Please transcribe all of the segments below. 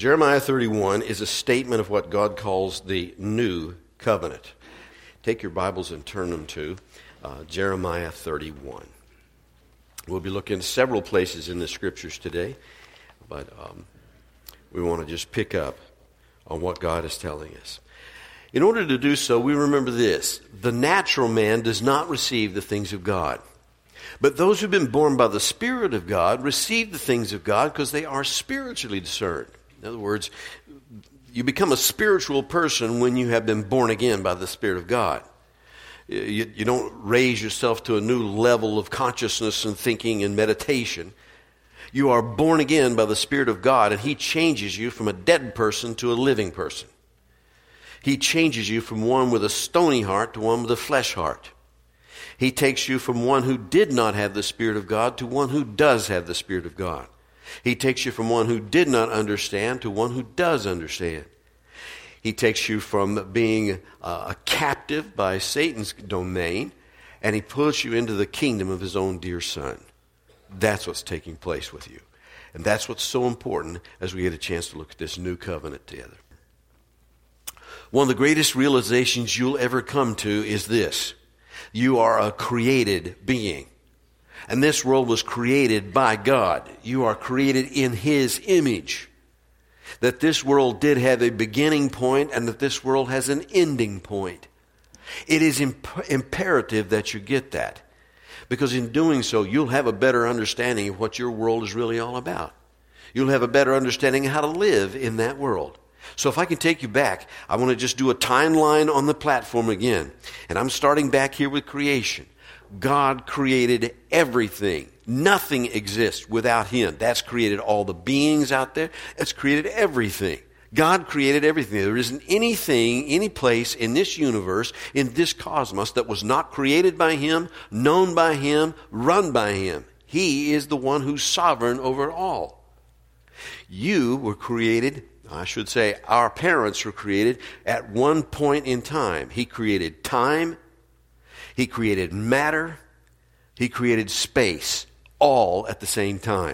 Jeremiah 31 is a statement of what God calls the new covenant. Take your Bibles and turn them to Jeremiah 31. We'll be looking at several places in the Scriptures today, but we want to just pick up on what God is telling us. In order to do so, we remember this: the natural man does not receive the things of God. But those who've been born by the Spirit of God receive the things of God because they are spiritually discerned. In other words, you become a spiritual person when you have been born again by the Spirit of God. You don't raise yourself to a new level of consciousness and thinking and meditation. You are born again by the Spirit of God, and He changes you from a dead person to a living person. He changes you from one with a stony heart to one with a flesh heart. He takes you from one who did not have the Spirit of God to one who does have the Spirit of God. He takes you from one who did not understand to one who does understand. He takes you from being a captive by Satan's domain, and He puts you into the kingdom of His own dear Son. That's what's taking place with you. And that's what's so important as we get a chance to look at this new covenant together. One of the greatest realizations you'll ever come to is this: you are a created being. And this world was created by God. You are created in His image. That this world did have a beginning point and that this world has an ending point. It is imperative that you get that. Because in doing so, you'll have a better understanding of what your world is really all about. You'll have a better understanding of how to live in that world. So if I can take you back, I want to just do a timeline on the platform again. And I'm starting back here with creation. God created everything. Nothing exists without Him. That's created all the beings out there. That's created everything. God created everything. There isn't anything, any place in this universe, in this cosmos, that was not created by Him, known by Him, run by Him. He is the one who's sovereign over it all. You were created, I should say, our parents were created at one point in time. He created time. He created matter. He created space, all at the same time.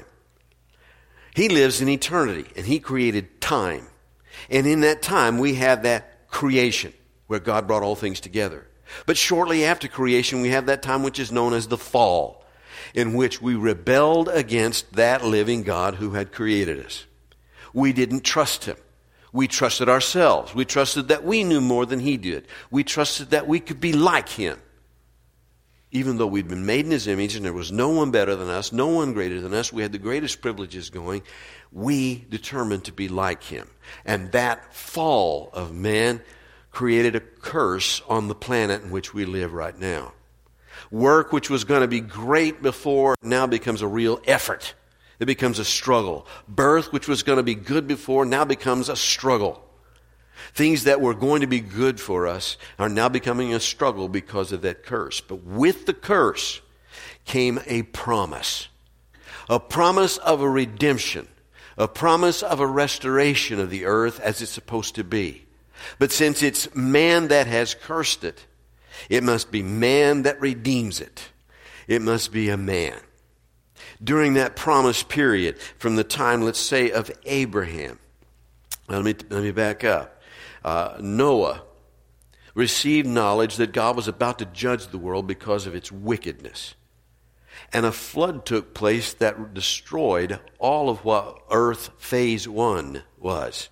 He lives in eternity, and He created time. And in that time, we have that creation, where God brought all things together. But shortly after creation, we have that time which is known as the fall, in which we rebelled against that living God who had created us. We didn't trust Him. We trusted ourselves. We trusted that we knew more than He did. We trusted that we could be like Him. Even though we'd been made in His image and there was no one better than us, no one greater than us, we had the greatest privileges going, we determined to be like Him. And that fall of man created a curse on the planet in which we live right now. Work, which was going to be great before, now becomes a real effort. It becomes a struggle. Birth, which was going to be good before, now becomes a struggle. Things that were going to be good for us are now becoming a struggle because of that curse. But with the curse came a promise of a redemption, a promise of a restoration of the earth as it's supposed to be. But since it's man that has cursed it, it must be man that redeems it. It must be a man. During that promise period, from the time, let's say, of Abraham, let me back up. Noah received knowledge that God was about to judge the world because of its wickedness. And a flood took place that destroyed all of what earth phase 1 was.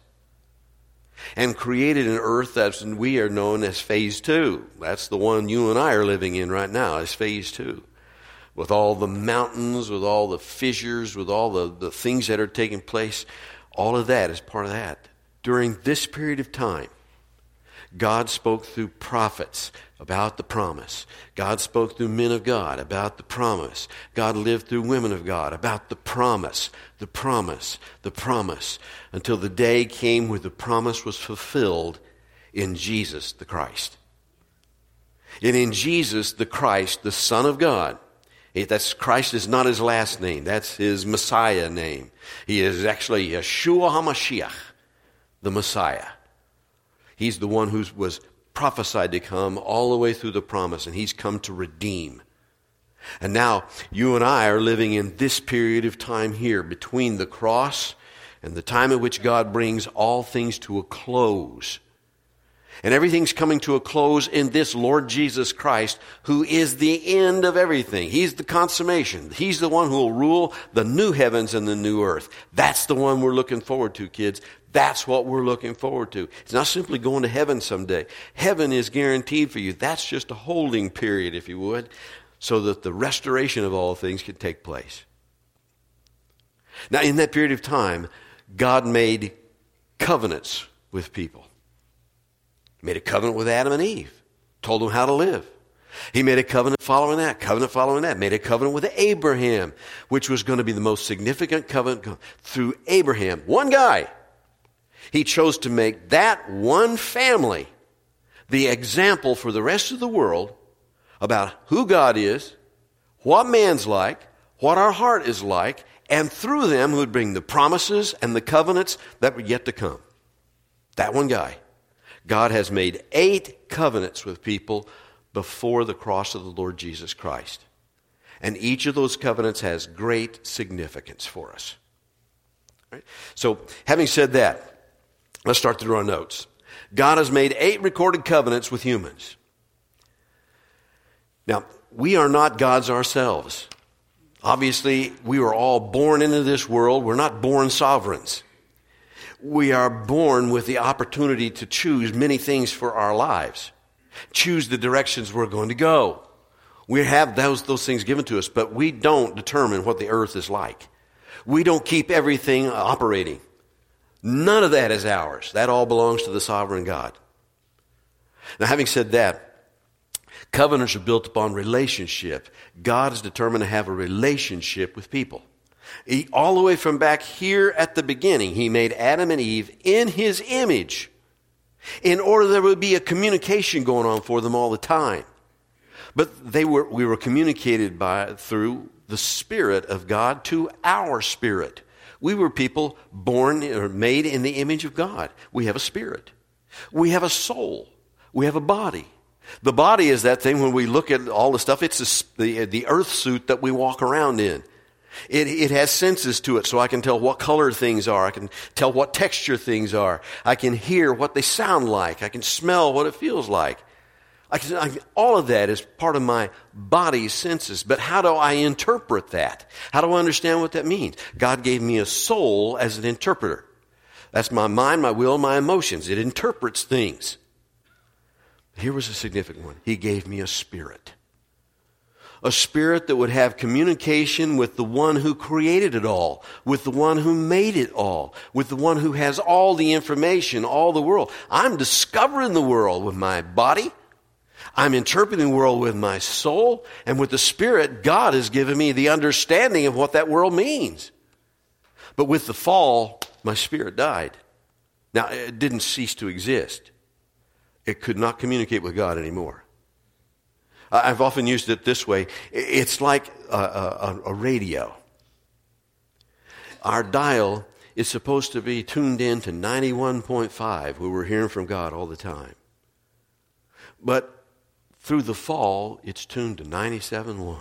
And created an earth that we are known as phase 2. That's the one you and I are living in right now, is phase 2. With all the mountains, with all the fissures, with all the things that are taking place, all of that is part of that. During this period of time, God spoke through prophets about the promise. God spoke through men of God about the promise. God lived through women of God about the promise, the promise, the promise, until the day came where the promise was fulfilled in Jesus the Christ. And in Jesus the Christ, the Son of God, that's Christ is not His last name. That's His Messiah name. He is actually Yeshua HaMashiach, the Messiah. He's the one who was prophesied to come all the way through the promise, and He's come to redeem. And now you and I are living in this period of time here between the cross and the time at which God brings all things to a close. And everything's coming to a close in this Lord Jesus Christ, who is the end of everything. He's the consummation. He's the one who will rule the new heavens and the new earth. That's the one we're looking forward to, kids. That's what we're looking forward to. It's not simply going to heaven someday. Heaven is guaranteed for you. That's just a holding period, if you would, so that the restoration of all things can take place. Now, in that period of time, God made covenants with people. He made a covenant with Adam and Eve, told them how to live. He made a covenant following that, made a covenant with Abraham, which was going to be the most significant covenant through Abraham. One guy. He chose to make that one family the example for the rest of the world about who God is, what man's like, what our heart is like, and through them who would bring the promises and the covenants that were yet to come. That one guy. God has made 8 covenants with people before the cross of the Lord Jesus Christ. And each of those covenants has great significance for us. Right? So, having said that, let's start through our notes. God has made 8 recorded covenants with humans. Now, we are not gods ourselves. Obviously, we were all born into this world. We're not born sovereigns. We are born with the opportunity to choose many things for our lives. Choose the directions we're going to go. We have those things given to us, but we don't determine what the earth is like. We don't keep everything operating. None of that is ours. That all belongs to the sovereign God. Now, having said that, covenants are built upon relationship. God is determined to have a relationship with people. All the way from back here at the beginning, He made Adam and Eve in His image in order there would be a communication going on for them all the time. But we were communicated through the Spirit of God to our spirit. We were people born or made in the image of God. We have a spirit. We have a soul. We have a body. The body is that thing when we look at all the stuff, it's the earth suit that we walk around in. It has senses to it, so I can tell what color things are. I can tell what texture things are. I can hear what they sound like. I can smell what it feels like. All of that is part of my body's senses. But how do I interpret that? How do I understand what that means? God gave me a soul as an interpreter. That's my mind, my will, my emotions. It interprets things. Here was a significant one. He gave me a spirit. A spirit that would have communication with the one who created it all, with the one who made it all, with the one who has all the information, all the world. I'm discovering the world with my body. I'm interpreting the world with my soul. And with the Spirit, God has given me the understanding of what that world means. But with the fall, my spirit died. Now, it didn't cease to exist. It could not communicate with God anymore. I've often used it this way. It's like a radio. Our dial is supposed to be tuned in to 91.5, where we're hearing from God all the time. But through the fall, it's tuned to 97.1.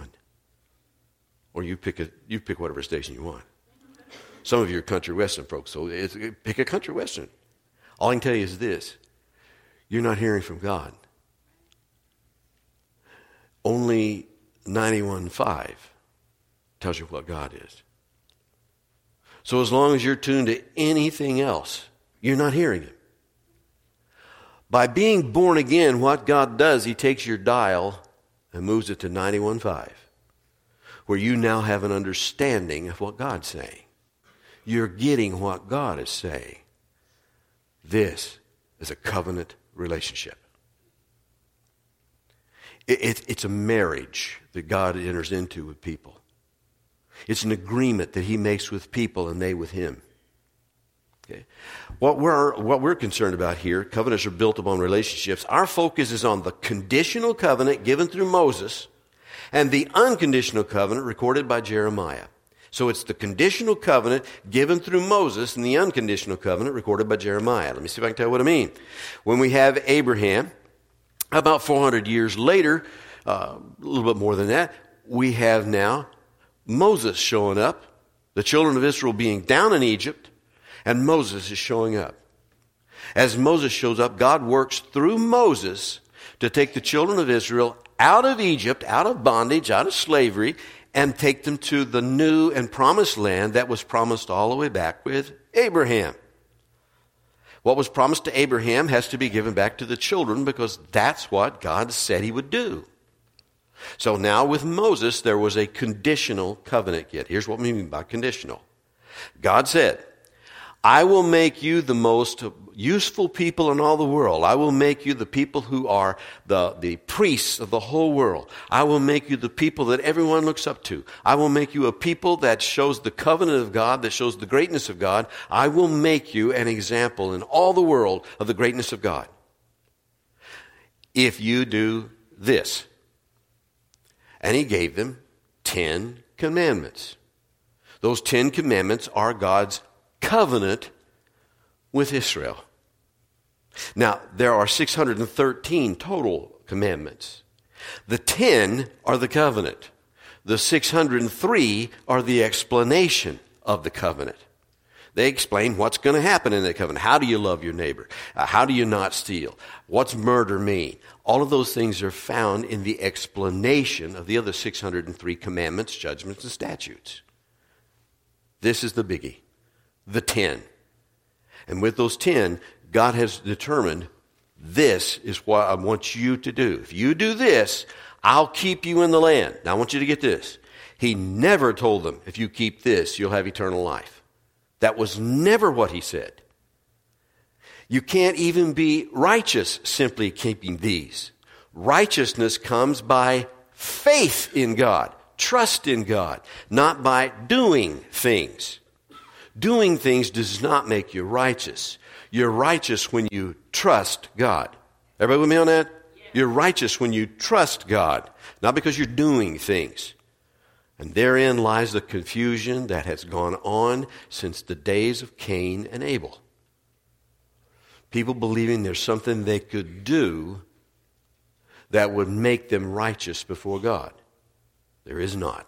Or you pick whatever station you want. Some of you are country western folks, so pick a country western. All I can tell you is this. You're not hearing from God. Only 91.5 tells you what God is. So as long as you're tuned to anything else, you're not hearing Him. By being born again, what God does, He takes your dial and moves it to 91.5, where you now have an understanding of what God's saying. You're getting what God is saying. This is a covenant relationship. It's a marriage that God enters into with people. It's an agreement that He makes with people and they with Him. Okay. What we're concerned about here, covenants are built upon relationships. Our focus is on the conditional covenant given through Moses and the unconditional covenant recorded by Jeremiah. So it's the conditional covenant given through Moses and the unconditional covenant recorded by Jeremiah. Let me see if I can tell you what I mean. When we have Abraham, about 400 years later, a little bit more than that, we have now Moses showing up, the children of Israel being down in Egypt, And Moses is showing up. As Moses shows up, God works through Moses to take the children of Israel out of Egypt, out of bondage, out of slavery, and take them to the new and promised land that was promised all the way back with Abraham. What was promised to Abraham has to be given back to the children because that's what God said he would do. So now with Moses, there was a conditional covenant yet. Here's what we mean by conditional. God said, I will make you the most useful people in all the world. I will make you the people who are the priests of the whole world. I will make you the people that everyone looks up to. I will make you a people that shows the covenant of God, that shows the greatness of God. I will make you an example in all the world of the greatness of God. If you do this. And he gave them 10 commandments. Those 10 commandments are God's covenant with Israel. Now, there are 613 total commandments. The 10 are the covenant. The 603 are the explanation of the covenant. They explain what's going to happen in that covenant. How do you love your neighbor? How do you not steal? What's murder mean? All of those things are found in the explanation of the other 603 commandments, judgments, and statutes. This is the biggie. The 10. And with those 10, God has determined this is what I want you to do. If you do this, I'll keep you in the land. Now I want you to get this. He never told them, if you keep this, you'll have eternal life. That was never what he said. You can't even be righteous simply keeping these. Righteousness comes by faith in God, trust in God, not by doing things. Doing things does not make you righteous. You're righteous when you trust God. Everybody with me on that? Yeah. You're righteous when you trust God, not because you're doing things. And therein lies the confusion that has gone on since the days of Cain and Abel. People believing there's something they could do that would make them righteous before God. There is not.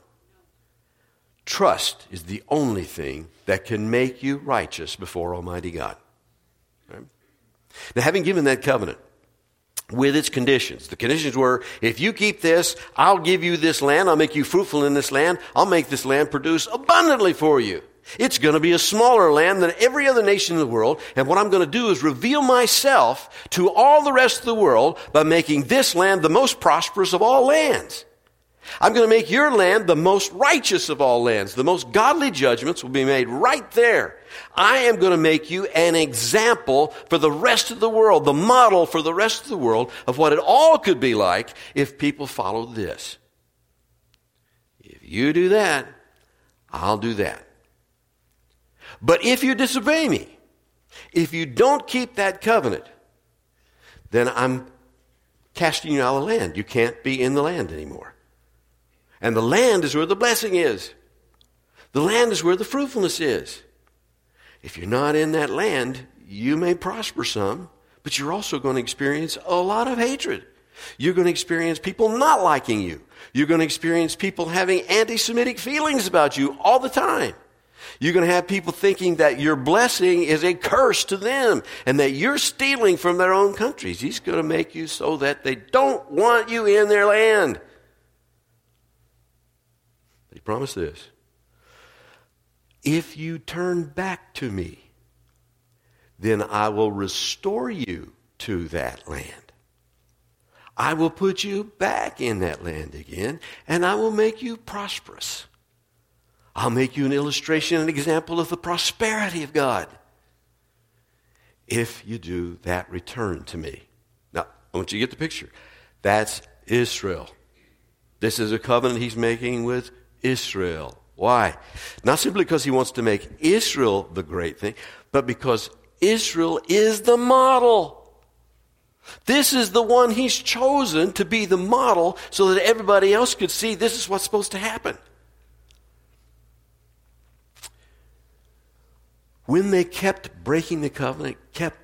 Trust is the only thing that can make you righteous before Almighty God. Right? Now, having given that covenant with its conditions, the conditions were, if you keep this, I'll give you this land, I'll make you fruitful in this land, I'll make this land produce abundantly for you. It's going to be a smaller land than every other nation in the world, and what I'm going to do is reveal myself to all the rest of the world by making this land the most prosperous of all lands. I'm going to make your land the most righteous of all lands. The most godly judgments will be made right there. I am going to make you an example for the rest of the world, the model for the rest of the world of what it all could be like if people followed this. If you do that, I'll do that. But if you disobey me, if you don't keep that covenant, then I'm casting you out of the land. You can't be in the land anymore. And the land is where the blessing is. The land is where the fruitfulness is. If you're not in that land, you may prosper some, but you're also going to experience a lot of hatred. You're going to experience people not liking you. You're going to experience people having anti-Semitic feelings about you all the time. You're going to have people thinking that your blessing is a curse to them and that you're stealing from their own countries. He's going to make you so that they don't want you in their land. He promised this. If you turn back to me, then I will restore you to that land. I will put you back in that land again, and I will make you prosperous. I'll make you an illustration, an example of the prosperity of God. If you do that, return to me. Now, I want you to get the picture. That's Israel. This is a covenant he's making with Israel. Why? Not simply because he wants to make Israel the great thing, but because Israel is the model. This is the one he's chosen to be the model so that everybody else could see this is what's supposed to happen. When they kept breaking the covenant,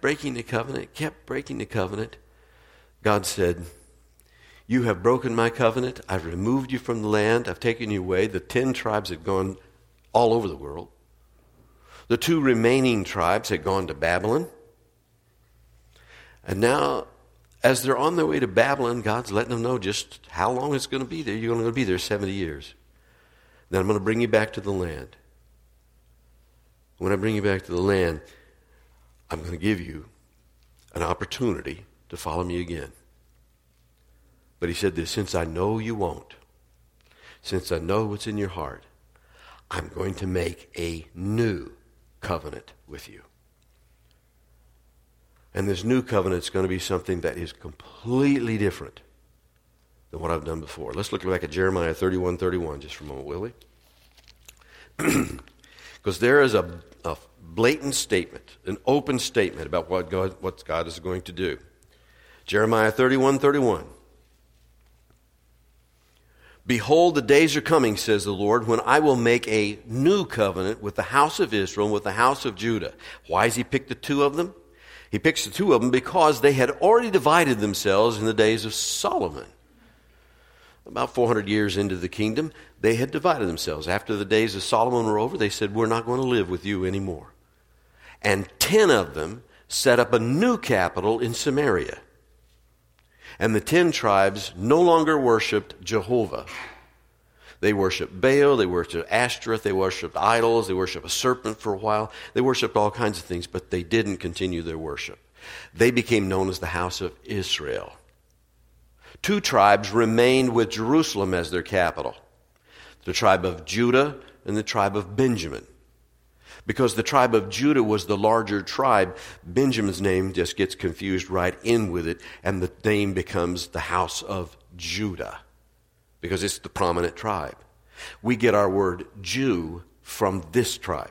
God said, you have broken my covenant. I've removed you from the land. I've taken you away. The 10 tribes had gone all over the world. The 2 remaining tribes had gone to Babylon. And now, as they're on their way to Babylon, God's letting them know just how long it's going to be there. You're going to be there 70 years. Then I'm going to bring you back to the land. When I bring you back to the land, I'm going to give you an opportunity to follow me again. But he said this, since I know you won't, since I know what's in your heart, I'm going to make a new covenant with you. And this new covenant is going to be something that is completely different than what I've done before. Let's look back at Jeremiah 31:31 just for a moment, will we? Because there is a blatant statement, an open statement about what God is going to do. Jeremiah 31:31. Behold, the days are coming, says the Lord, when I will make a new covenant with the house of Israel and with the house of Judah. Why has he picked the 2 of them? He picks the 2 of them because they had already divided themselves in the days of Solomon. About 400 years into the kingdom, they had divided themselves. After the days of Solomon were over, they said, we're not going to live with you anymore. And 10 of them set up a new capital in Samaria. And the 10 tribes no longer worshipped Jehovah. They worshiped Baal, they worshiped Ashtoreth, they worshiped idols, they worshiped a serpent for a while. They worshiped all kinds of things, but they didn't continue their worship. They became known as the house of Israel. 2 tribes remained with Jerusalem as their capital. The tribe of Judah and the tribe of Benjamin. Because the tribe of Judah was the larger tribe, Benjamin's name just gets confused right in with it, and the name becomes the house of Judah, because it's the prominent tribe. We get our word Jew from this tribe.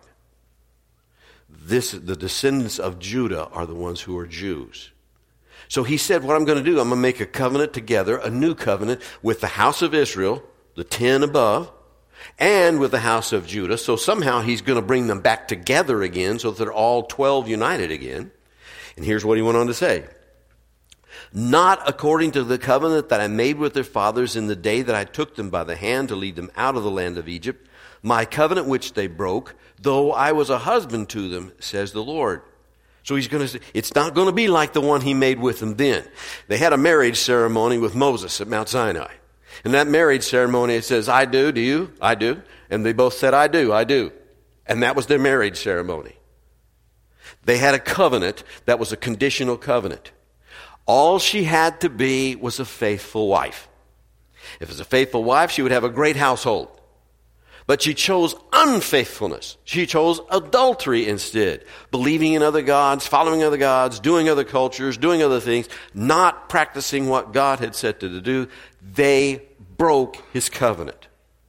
The descendants of Judah are the ones who are Jews. So he said, what I'm going to do, I'm going to make a covenant together, a new covenant with the house of Israel, the 10 above, and with the house of Judah. So somehow he's going to bring them back together again so that they're all 12 united again. And here's what he went on to say. Not according to the covenant that I made with their fathers in the day that I took them by the hand to lead them out of the land of Egypt, my covenant which they broke, though I was a husband to them, says the Lord. So he's going to say, it's not going to be like the one he made with them then. They had a marriage ceremony with Moses at Mount Sinai. In that marriage ceremony, it says, I do, do you? I do. And they both said, I do, I do. And that was their marriage ceremony. They had a covenant that was a conditional covenant. All she had to be was a faithful wife. If it was a faithful wife, she would have a great household. But she chose unfaithfulness. She chose adultery instead. Believing in other gods, following other gods, doing other cultures, doing other things, not practicing what God had said to do. They broke his covenant.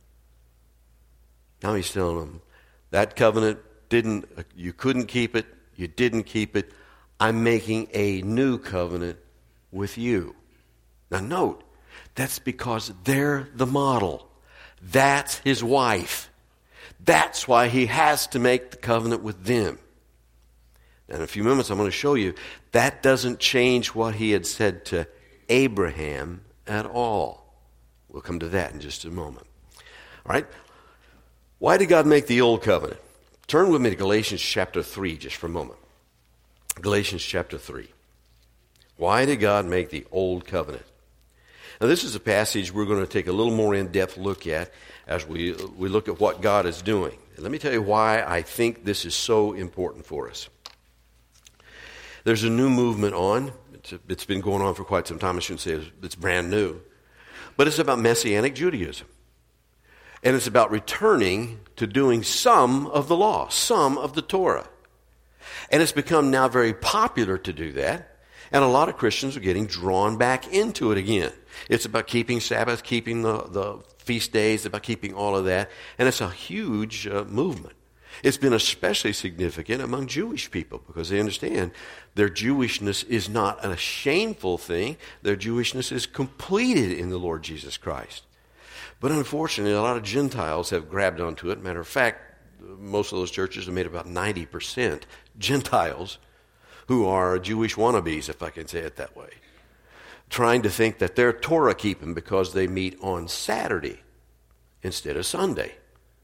Now he's telling them, that covenant you couldn't keep it, you didn't keep it. I'm making a new covenant with you. Now note, that's because they're the model. That's his wife. That's why he has to make the covenant with them. And in a few moments I'm going to show you that doesn't change what he had said to Abraham at all. We'll come to that in just a moment. All right? Why did God make the old covenant? Turn with me to Galatians chapter 3 just for a moment. Galatians chapter 3. Why did God make the old covenant? Now this is a passage we're going to take a little more in-depth look at as we look at what God is doing. And let me tell you why I think this is so important for us. There's a new movement on. It's been going on for quite some time. I shouldn't say it's brand new. But it's about Messianic Judaism. And it's about returning to doing some of the law, some of the Torah. And it's become now very popular to do that. And a lot of Christians are getting drawn back into it again. It's about keeping Sabbath, keeping the feast days, about keeping all of that. And it's a huge movement. It's been especially significant among Jewish people because they understand their Jewishness is not a shameful thing. Their Jewishness is completed in the Lord Jesus Christ. But unfortunately, a lot of Gentiles have grabbed onto it. Matter of fact, most of those churches are made about 90% Gentiles who are Jewish wannabes, if I can say it that way, trying to think that they're Torah keeping because they meet on Saturday instead of Sunday.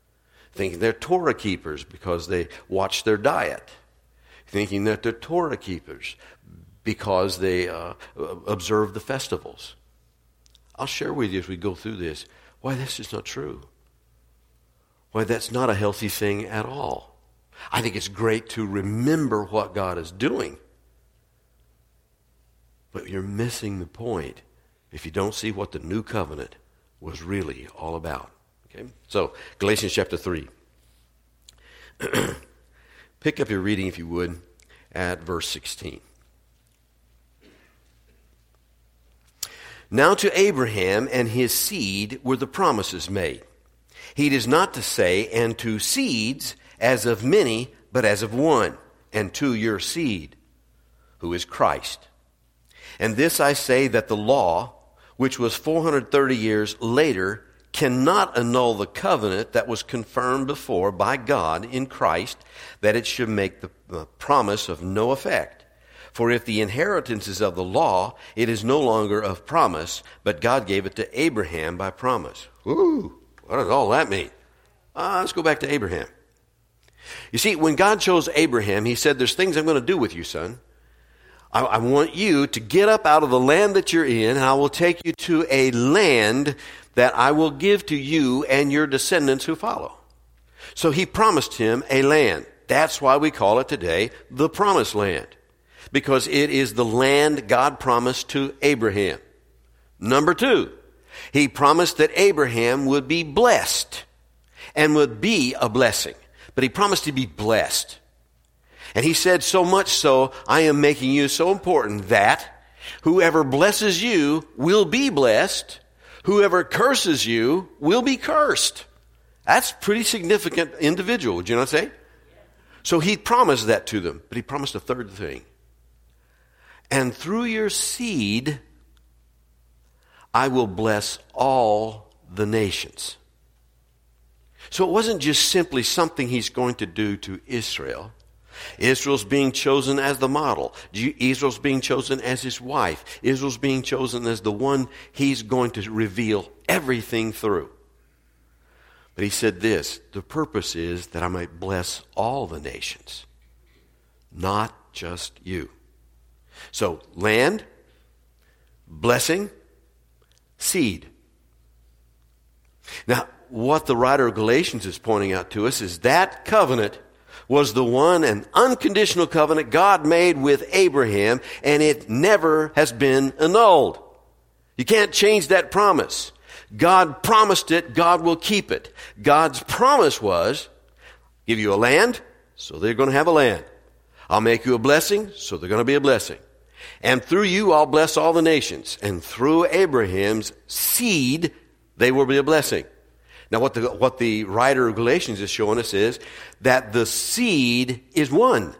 thinking they're Torah keepers because they watch their diet, thinking that they're Torah keepers because they observe the festivals. I'll share with you as we go through this why this is not true, why that's not a healthy thing at all. I think it's great to remember what God is doing, but you're missing the point if you don't see what the new covenant was really all about. Okay? So, Galatians chapter 3. Pick up your reading, if you would, at verse 16. Now to Abraham and his seed were the promises made. He does not to say, and to seeds as of many, but as of one, and to your seed, who is Christ. And this I say, that the law, which was 430 years later, cannot annul the covenant that was confirmed before by God in Christ, that it should make the promise of no effect. For if the inheritance is of the law, it is no longer of promise, but God gave it to Abraham by promise. Ooh, what does all that mean? Let's go back to Abraham. You see, when God chose Abraham, he said, there's things I'm going to do with you, son. I want you to get up out of the land that you're in, and I will take you to a land that I will give to you and your descendants who follow. So he promised him a land. That's why we call it today the Promised Land, because it is the land God promised to Abraham. Number two, he promised that Abraham would be blessed and would be a blessing. But he promised to be blessed. And he said, so much so, I am making you so important that whoever blesses you will be blessed. Whoever curses you will be cursed. That's a pretty significant individual, would you not say? So he promised that to them. But he promised a third thing. And through your seed, I will bless all the nations. So it wasn't just simply something he's going to do to Israel. Israel's being chosen as the model. Israel's being chosen as his wife. Israel's being chosen as the one he's going to reveal everything through. But he said this, the purpose is that I might bless all the nations, not just you. So land, blessing, seed. Now, what the writer of Galatians is pointing out to us is that covenant was the one and unconditional covenant God made with Abraham, and it never has been annulled. You can't change that promise. God promised it, God will keep it. God's promise was, give you a land, so they're going to have a land. I'll make you a blessing, so they're going to be a blessing. And through you, I'll bless all the nations. And through Abraham's seed, they will be a blessing. Now, what the writer of Galatians is showing us is that the seed is one.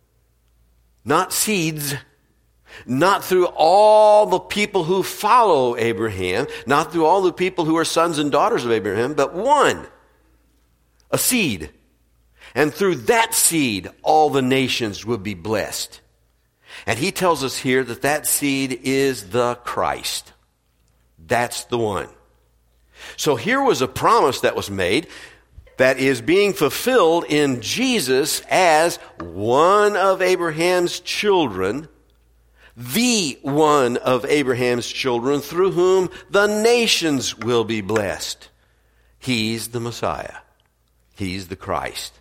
Not seeds. Not through all the people who follow Abraham. Not through all the people who are sons and daughters of Abraham, but one. A seed. And through that seed, all the nations will be blessed. And he tells us here that that seed is the Christ. That's the one. So here was a promise that was made that is being fulfilled in Jesus as one of Abraham's children, the one of Abraham's children through whom the nations will be blessed. He's the Messiah. He's the Christ.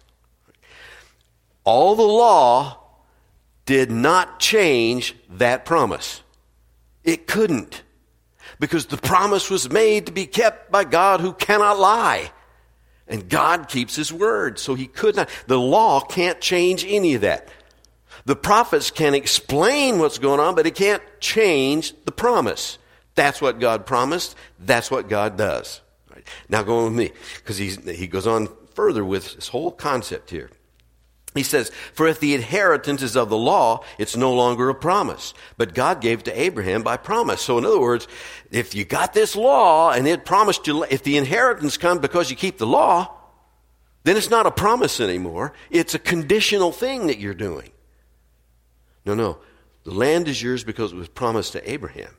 All the law did not change that promise. It couldn't. Because the promise was made to be kept by God who cannot lie. And God keeps his word, so he could not. The law can't change any of that. The prophets can explain what's going on, but it can't change the promise. That's what God promised. That's what God does. Right. Now go on with me, because he goes on further with this whole concept here. He says, for if the inheritance is of the law, it's no longer a promise. But God gave to Abraham by promise. So in other words, if you got this law and it promised you, if the inheritance comes because you keep the law, then it's not a promise anymore. It's a conditional thing that you're doing. No. The land is yours because it was promised to Abraham.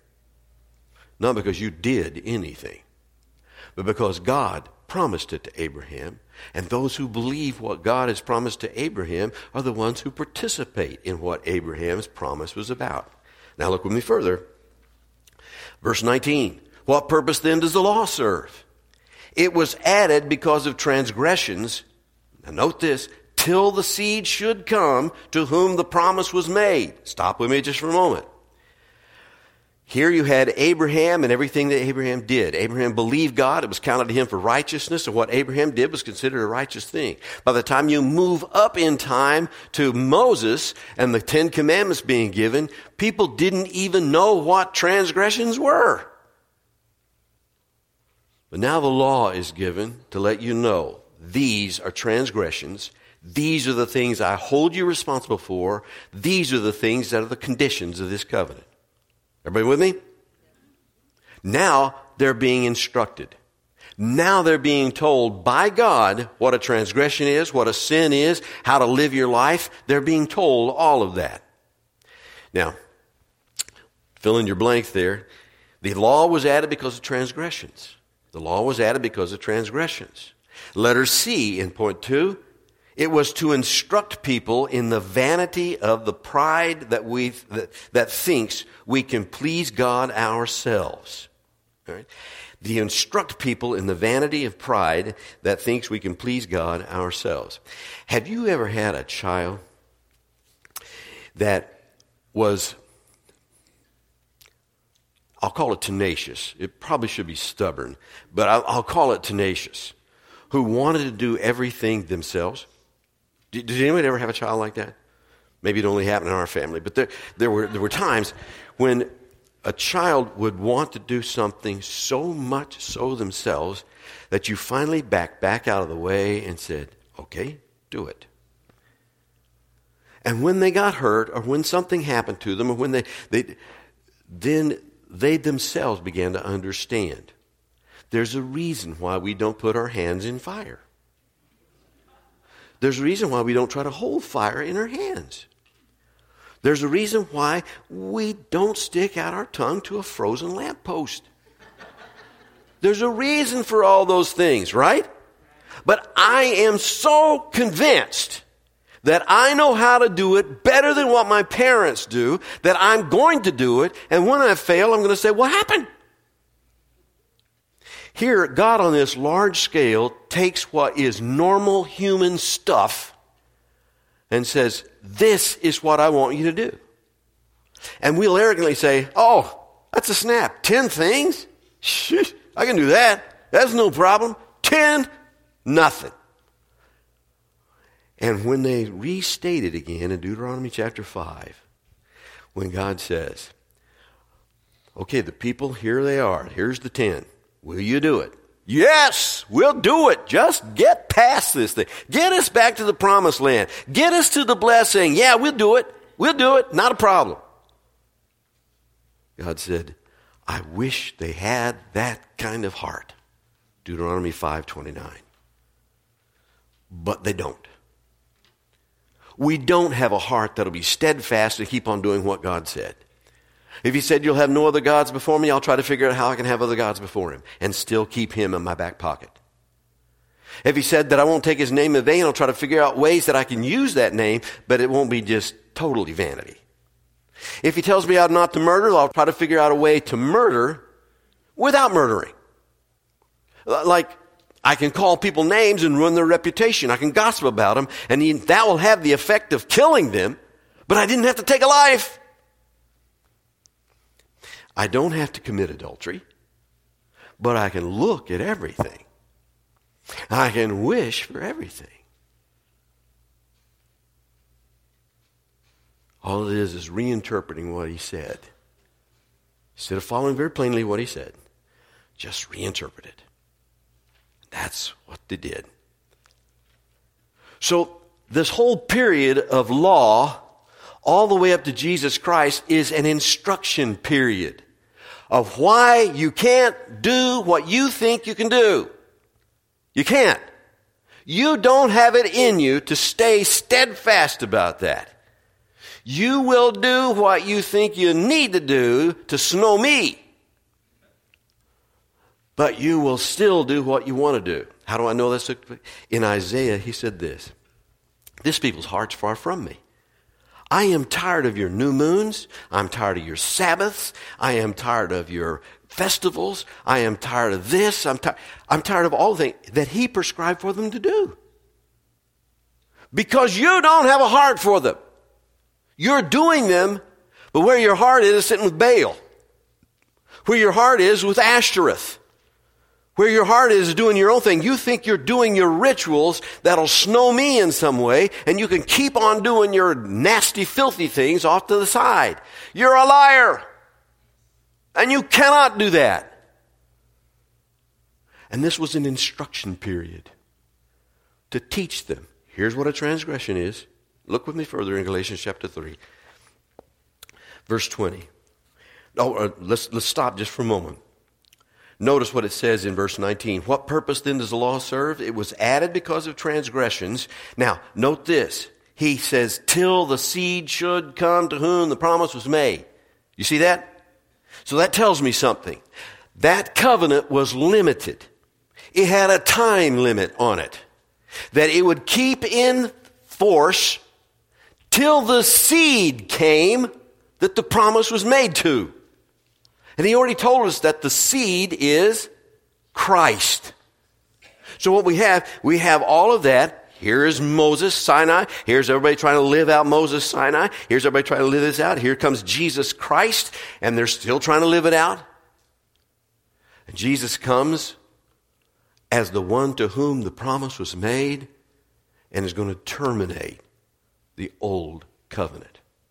Not because you did anything. But because God promised it to Abraham. And those who believe what God has promised to Abraham are the ones who participate in what Abraham's promise was about. Now look with me further. Verse 19. What purpose then does the law serve? It was added because of transgressions. Now note this. Till the seed should come to whom the promise was made. Stop with me just for a moment. Here you had Abraham and everything that Abraham did. Abraham believed God. It was counted to him for righteousness, and what Abraham did was considered a righteous thing. By the time you move up in time to Moses and the Ten Commandments being given, people didn't even know what transgressions were. But now the law is given to let you know these are transgressions. These are the things I hold you responsible for. These are the things that are the conditions of this covenant. Everybody with me? Now they're being instructed. Now they're being told by God what a transgression is, what a sin is, how to live your life. They're being told all of that. Now, fill in your blank there. The law was added because of transgressions. The law was added because of transgressions. Letter C in point 2. It was to instruct people in the vanity of the pride that thinks we can please God ourselves. All right? To instruct people in the vanity of pride that thinks we can please God ourselves. Have you ever had a child that was, I'll call it tenacious. It probably should be stubborn, but I'll call it tenacious, who wanted to do everything themselves? Did anyone ever have a child like that? Maybe it only happened in our family, but there were times when a child would want to do something so much so themselves that you finally backed back out of the way and said, okay, do it. And when they got hurt or when something happened to them or when then they themselves began to understand. There's a reason why we don't put our hands in fire. There's a reason why we don't try to hold fire in our hands. There's a reason why we don't stick out our tongue to a frozen lamppost. There's a reason for all those things, right? But I am so convinced that I know how to do it better than what my parents do, that I'm going to do it, and when I fail, I'm going to say, what happened? Here, God on this large scale takes what is normal human stuff and says, this is what I want you to do. And we'll arrogantly say, oh, that's a snap. 10 things? Shh, I can do that. That's no problem. 10, nothing. And when they restate it again in Deuteronomy chapter 5, when God says, okay, the people, here they are. Here's the 10. Will you do it? Yes, we'll do it. Just get past this thing. Get us back to the promised land. Get us to the blessing. Yeah, we'll do it. We'll do it. Not a problem. God said, I wish they had that kind of heart. Deuteronomy 5:29. But they don't. We don't have a heart that'll be steadfast to keep on doing what God said. If he said, you'll have no other gods before me, I'll try to figure out how I can have other gods before him and still keep him in my back pocket. If he said that I won't take his name in vain, I'll try to figure out ways that I can use that name, but it won't be just totally vanity. If he tells me I'm not to murder, I'll try to figure out a way to murder without murdering. Like, I can call people names and ruin their reputation. I can gossip about them, and that will have the effect of killing them, but I didn't have to take a life. I don't have to commit adultery, but I can look at everything. I can wish for everything. All it is reinterpreting what he said. Instead of following very plainly what he said, just reinterpret it. That's what they did. So this whole period of law, all the way up to Jesus Christ, is an instruction period of why you can't do what you think you can do. You can't. You don't have it in you to stay steadfast about that. You will do what you think you need to do to snow me. But you will still do what you want to do. How do I know this? In Isaiah, he said this. This people's heart's far from me. I am tired of your new moons. I'm tired of your Sabbaths. I am tired of your festivals. I am tired of this. I'm tired of all the things that he prescribed for them to do. Because you don't have a heart for them. You're doing them, but where your heart is sitting with Baal. Where your heart is with Ashtoreth. Where your heart is doing your own thing. You think you're doing your rituals that'll snow me in some way, and you can keep on doing your nasty, filthy things off to the side. You're a liar. And you cannot do that. And this was an instruction period to teach them. Here's what a transgression is. Look with me further in Galatians chapter 3. Verse 20. Let's stop just for a moment. Notice what it says in verse 19. What purpose then does the law serve? It was added because of transgressions. Now, note this. He says, till the seed should come to whom the promise was made. You see that? So that tells me something. That covenant was limited. It had a time limit on it. That it would keep in force till the seed came that the promise was made to. And he already told us that the seed is Christ. So what we have all of that. Here is Moses, Sinai. Here's everybody trying to live out Moses, Sinai. Here's everybody trying to live this out. Here comes Jesus Christ, and they're still trying to live it out. And Jesus comes as the one to whom the promise was made and is going to terminate the old covenant.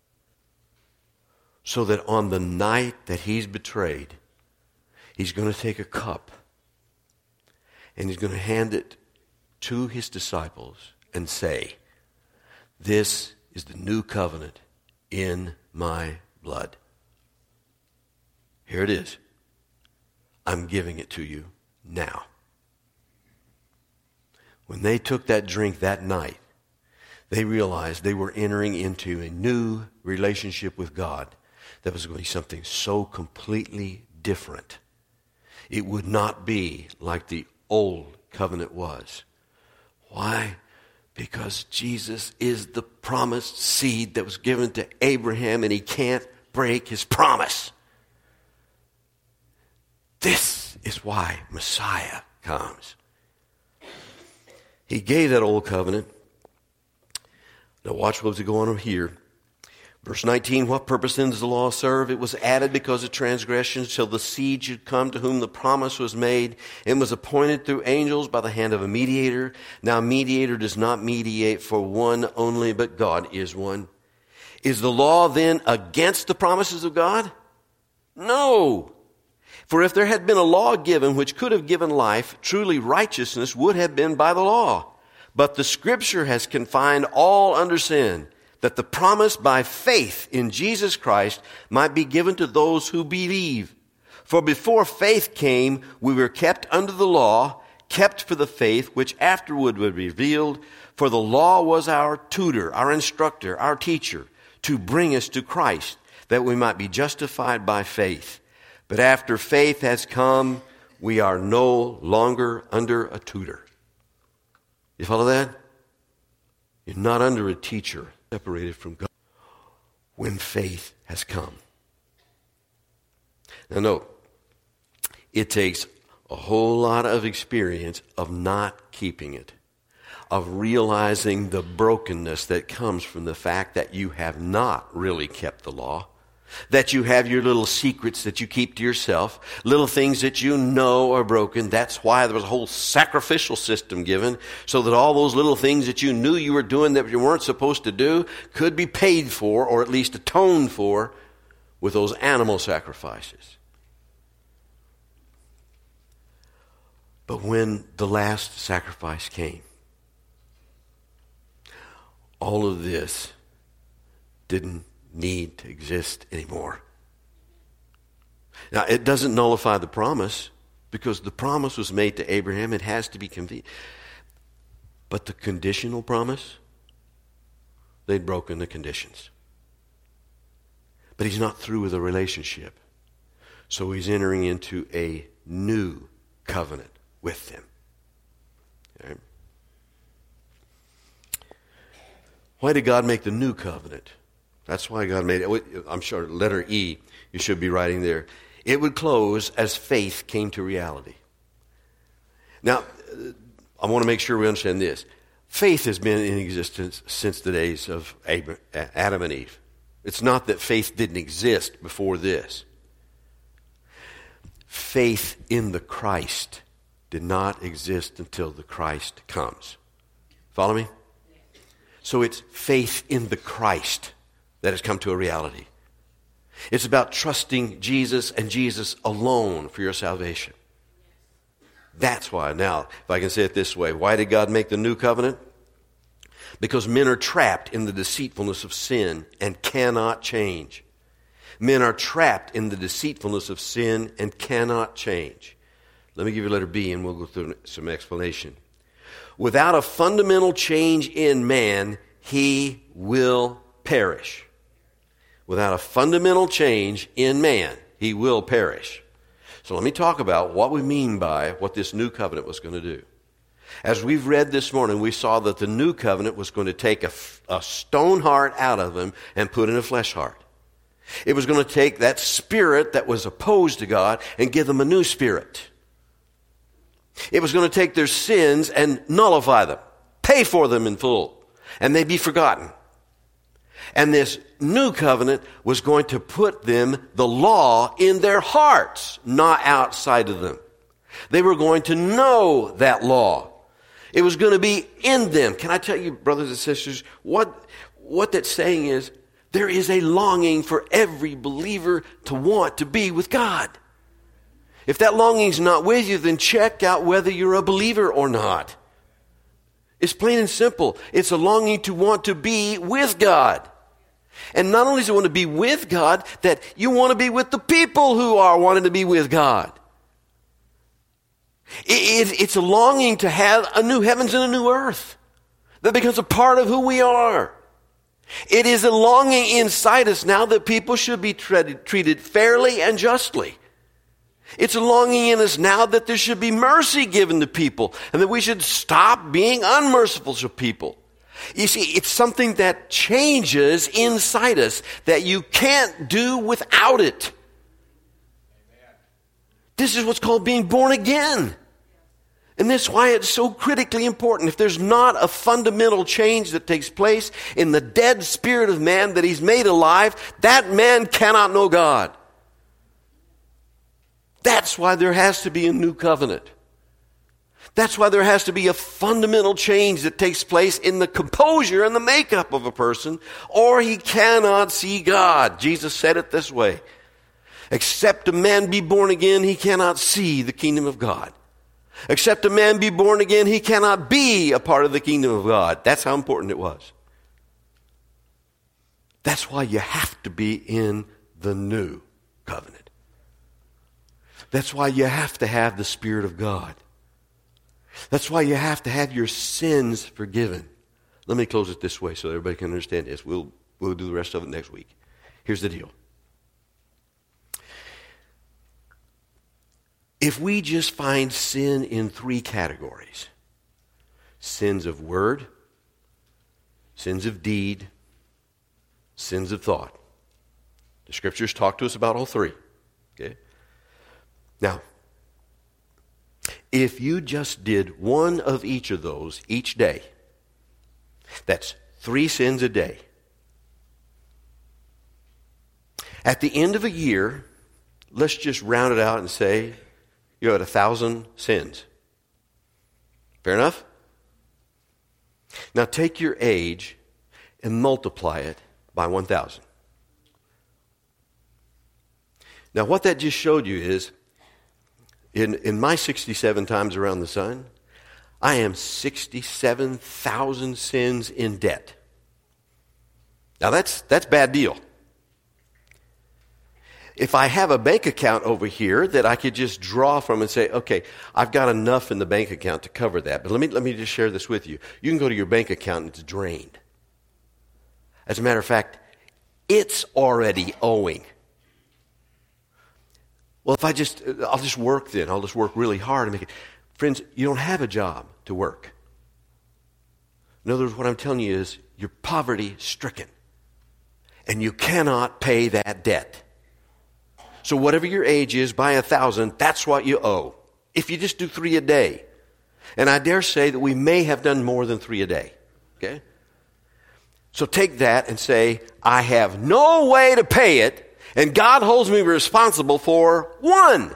So that on the night that he's betrayed, he's going to take a cup and he's going to hand it to his disciples and say, this is the new covenant in my blood. Here it is. I'm giving it to you now. When they took that drink that night, they realized they were entering into a new relationship with God. That was going to be something so completely different. It would not be like the old covenant was. Why? Because Jesus is the promised seed that was given to Abraham, and he can't break his promise. This is why Messiah comes. He gave that old covenant. Now watch what's going on here. Verse 19, what purpose then does the law serve? It was added because of transgressions till the seed should come to whom the promise was made. It was appointed through angels by the hand of a mediator. Now a mediator does not mediate for one only, but God is one. Is the law then against the promises of God? No. For if there had been a law given which could have given life, truly righteousness would have been by the law. But the Scripture has confined all under sin, that the promise by faith in Jesus Christ might be given to those who believe. For before faith came, we were kept under the law, kept for the faith which afterward was revealed. For the law was our tutor, our instructor, our teacher, to bring us to Christ, that we might be justified by faith. But after faith has come, we are no longer under a tutor. You follow that? You're not under a teacher, separated from God, when faith has come. Now note, it takes a whole lot of experience of not keeping it, of realizing the brokenness that comes from the fact that you have not really kept the law, that you have your little secrets that you keep to yourself, little things that you know are broken. That's why there was a whole sacrificial system given, so that all those little things that you knew you were doing that you weren't supposed to do could be paid for, or at least atoned for, with those animal sacrifices. But when the last sacrifice came, all of this didn't need to exist anymore. Now, it doesn't nullify the promise, because the promise was made to Abraham. It has to be complete. But the conditional promise, they'd broken the conditions. But he's not through with the relationship. So he's entering into a new covenant with them. Okay. Why did God make the new covenant? That's why God made it. I'm sure letter E, you should be writing there. It would close as faith came to reality. Now, I want to make sure we understand this. Faith has been in existence since the days of Adam and Eve. It's not that faith didn't exist before this. Faith in the Christ did not exist until the Christ comes. Follow me? So it's faith in the Christ that has come to a reality. It's about trusting Jesus and Jesus alone for your salvation. That's why. Now, if I can say it this way, why did God make the new covenant? Because men are trapped in the deceitfulness of sin and cannot change. Men are trapped in the deceitfulness of sin and cannot change. Let me give you letter B and we'll go through some explanation. Without a fundamental change in man, he will perish. Without a fundamental change in man, he will perish. So let me talk about what we mean by what this new covenant was going to do. As we've read this morning, we saw that the new covenant was going to take a stone heart out of them and put in a flesh heart. It was going to take that spirit that was opposed to God and give them a new spirit. It was going to take their sins and nullify them, pay for them in full, and they'd be forgotten. And this new covenant was going to put them, the law, in their hearts, not outside of them. They were going to know that law. It was going to be in them. Can I tell you, brothers and sisters, what that's saying is, there is a longing for every believer to want to be with God. If that longing's not with you, then check out whether you're a believer or not. It's plain and simple. It's a longing to want to be with God. And not only do you want to be with God, that you want to be with the people who are wanting to be with God. It's a longing to have a new heavens and a new earth that becomes a part of who we are. It is a longing inside us now that people should be treated fairly and justly. It's a longing in us now that there should be mercy given to people and that we should stop being unmerciful to people. You see, it's something that changes inside us that you can't do without it. Amen. This is what's called being born again. And that's why it's so critically important. If there's not a fundamental change that takes place in the dead spirit of man that he's made alive, that man cannot know God. That's why there has to be a new covenant. That's why there has to be a fundamental change that takes place in the composure and the makeup of a person, or he cannot see God. Jesus said it this way: except a man be born again, he cannot see the kingdom of God. Except a man be born again, he cannot be a part of the kingdom of God. That's how important it was. That's why you have to be in the new covenant. That's why you have to have the Spirit of God. That's why you have to have your sins forgiven. Let me close it this way so everybody can understand this. We'll do the rest of it next week. Here's the deal. If we just find sin in three categories: sins of word, sins of deed, sins of thought. The Scriptures talk to us about all three. Okay? Now, if you just did one of each of those each day, that's 3 sins a day. At the end of a year, let's just round it out and say you're at 1,000 sins. Fair enough? Now take your age and multiply it by 1,000. Now what that just showed you is, in my 67 times around the sun, I am 67,000 sins in debt. Now that's a bad deal. If I have a bank account over here that I could just draw from and say, okay, I've got enough in the bank account to cover that. But let me just share this with you. You can go to your bank account and it's drained. As a matter of fact, it's already owing. Well, I'll just work then. I'll just work really hard and make it. Friends, you don't have a job to work. In other words, what I'm telling you is you're poverty-stricken. And you cannot pay that debt. So whatever your age is, by 1,000, that's what you owe. If you just do 3 a day. And I dare say that we may have done more than 3 a day. Okay? So take that and say, I have no way to pay it, and God holds me responsible for 1.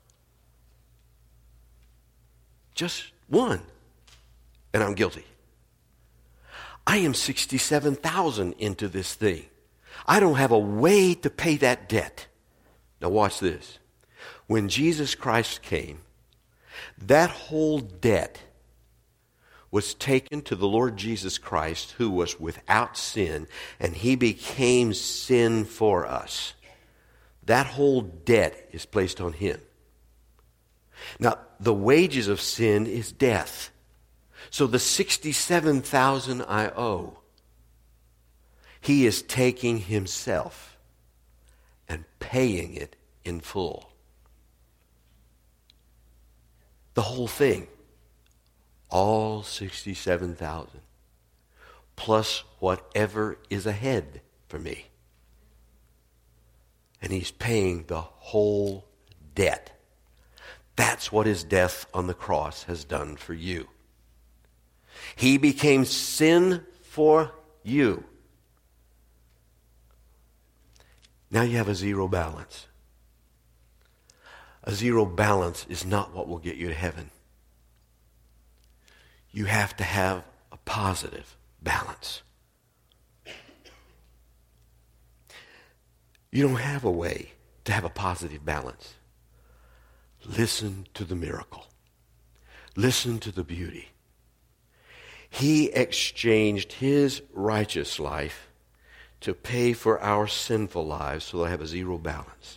Just 1. And I'm guilty. I am 67,000 into this thing. I don't have a way to pay that debt. Now watch this. When Jesus Christ came, that whole debt was taken to the Lord Jesus Christ, who was without sin, and he became sin for us. That whole debt is placed on him. Now, the wages of sin is death. So the 67,000 I owe, he is taking himself and paying it in full. The whole thing. All 67,000. Plus whatever is ahead for me. And he's paying the whole debt. That's what his death on the cross has done for you. He became sin for you. Now you have a zero balance. A zero balance is not what will get you to heaven. You have to have a positive balance. You don't have a way to have a positive balance. Listen to the miracle. Listen to the beauty. He exchanged his righteous life to pay for our sinful lives so that I have a zero balance.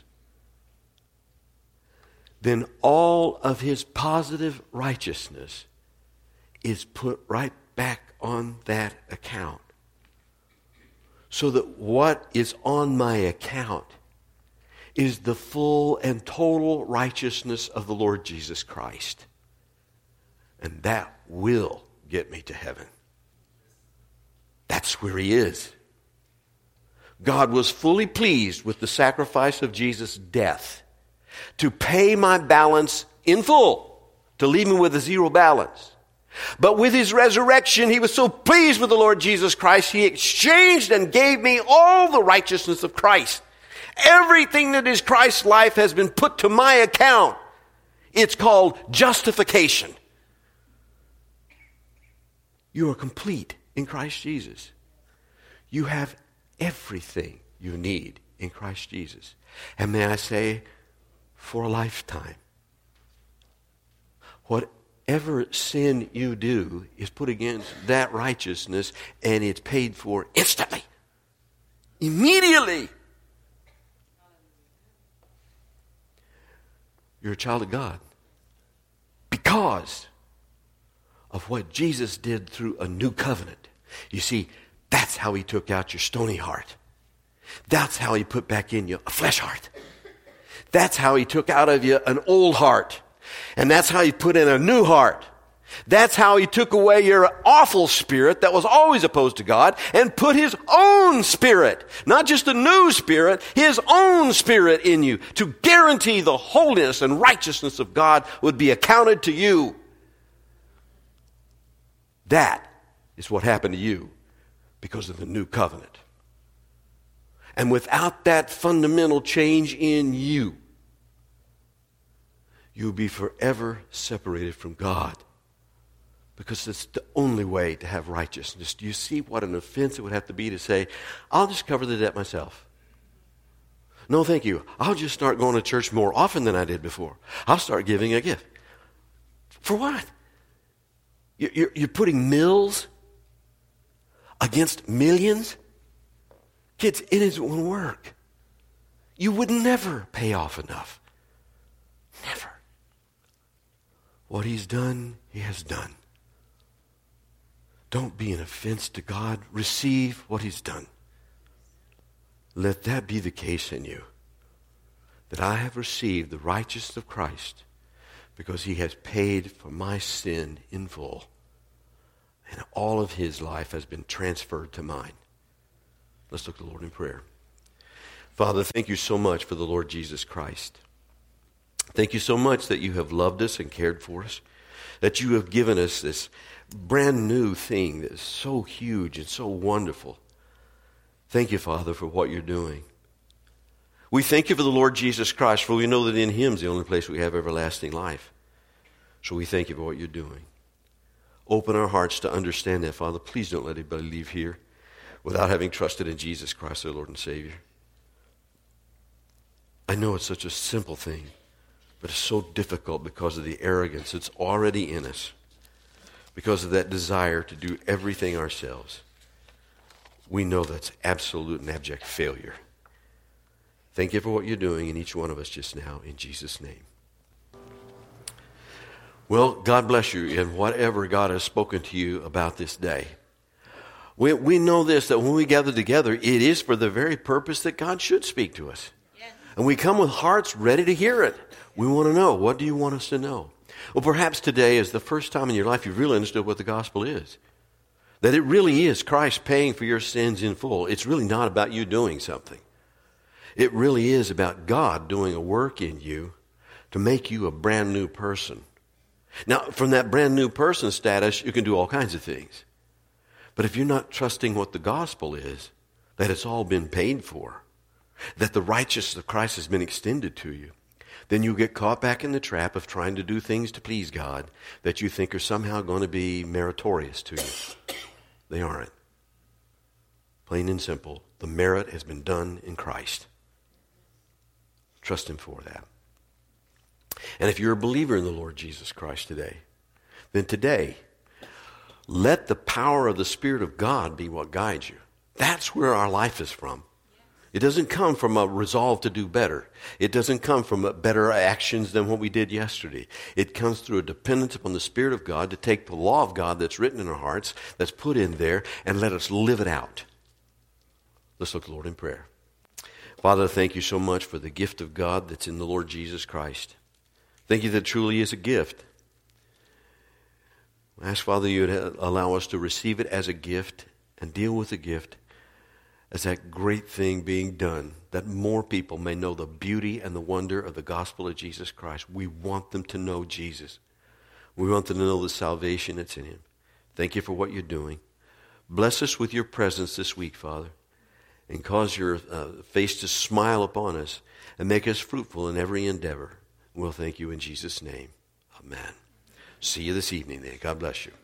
Then all of his positive righteousness is put right back on that account. So that what is on my account is the full and total righteousness of the Lord Jesus Christ. And that will get me to heaven. That's where he is. God was fully pleased with the sacrifice of Jesus' death to pay my balance in full, to leave me with a zero balance. But with his resurrection, he was so pleased with the Lord Jesus Christ, he exchanged and gave me all the righteousness of Christ. Everything that is Christ's life has been put to my account. It's called justification. You are complete in Christ Jesus. You have everything you need in Christ Jesus. And may I say, for a lifetime. Whatever sin you do is put against that righteousness, and it's paid for instantly. Immediately. You're a child of God because of what Jesus did through a new covenant. You see, that's how he took out your stony heart. That's how he put back in you a flesh heart. That's how he took out of you an old heart. And that's how he put in a new heart. That's how he took away your awful spirit that was always opposed to God and put his own spirit, not just a new spirit, his own spirit in you to guarantee the holiness and righteousness of God would be accounted to you. That is what happened to you because of the new covenant. And without that fundamental change in you, you'll be forever separated from God. Because it's the only way to have righteousness. Do you see what an offense it would have to be to say, I'll just cover the debt myself? No, thank you. I'll just start going to church more often than I did before. I'll start giving a gift. For what? You're putting mills against millions? Kids, it isn't going to work. You would never pay off enough. Never. What he's done, he has done. Don't be an offense to God. Receive what he's done. Let that be the case in you. That I have received the righteousness of Christ because he has paid for my sin in full. And all of his life has been transferred to mine. Let's look to the Lord in prayer. Father, thank you so much for the Lord Jesus Christ. Thank you so much that you have loved us and cared for us, that you have given us this brand new thing that is so huge and so wonderful. Thank you, Father, for what you're doing. We thank you for the Lord Jesus Christ, for we know that in him is the only place we have everlasting life. So we thank you for what you're doing. Open our hearts to understand that, Father. Please don't let anybody leave here without having trusted in Jesus Christ, our Lord and Savior. I know it's such a simple thing, but it's so difficult because of the arrogance that's already in us, because of that desire to do everything ourselves. We know that's absolute and abject failure. Thank you for what you're doing in each one of us just now, in Jesus' name. Well, God bless you in whatever God has spoken to you about this day. We know this, that when we gather together, it is for the very purpose that God should speak to us. Yes. And we come with hearts ready to hear it. We want to know, what do you want us to know? Well, perhaps today is the first time in your life you've really understood what the gospel is. That it really is Christ paying for your sins in full. It's really not about you doing something. It really is about God doing a work in you to make you a brand new person. Now, from that brand new person status, you can do all kinds of things. But if you're not trusting what the gospel is, that it's all been paid for, that the righteousness of Christ has been extended to you, then you get caught back in the trap of trying to do things to please God that you think are somehow going to be meritorious to you. They aren't. Plain and simple, the merit has been done in Christ. Trust him for that. And if you're a believer in the Lord Jesus Christ today, then today, let the power of the Spirit of God be what guides you. That's where our life is from. It doesn't come from a resolve to do better. It doesn't come from better actions than what we did yesterday. It comes through a dependence upon the Spirit of God to take the law of God that's written in our hearts, that's put in there, and let us live it out. Let's look to the Lord in prayer. Father, thank you so much for the gift of God that's in the Lord Jesus Christ. Thank you that it truly is a gift. I ask, Father, you would allow us to receive it as a gift and deal with the gift as that great thing being done, that more people may know the beauty and the wonder of the gospel of Jesus Christ. We want them to know Jesus. We want them to know the salvation that's in him. Thank you for what you're doing. Bless us with your presence this week, Father, and cause your face to smile upon us and make us fruitful in every endeavor. We'll thank you in Jesus' name. Amen. See you this evening then. God bless you.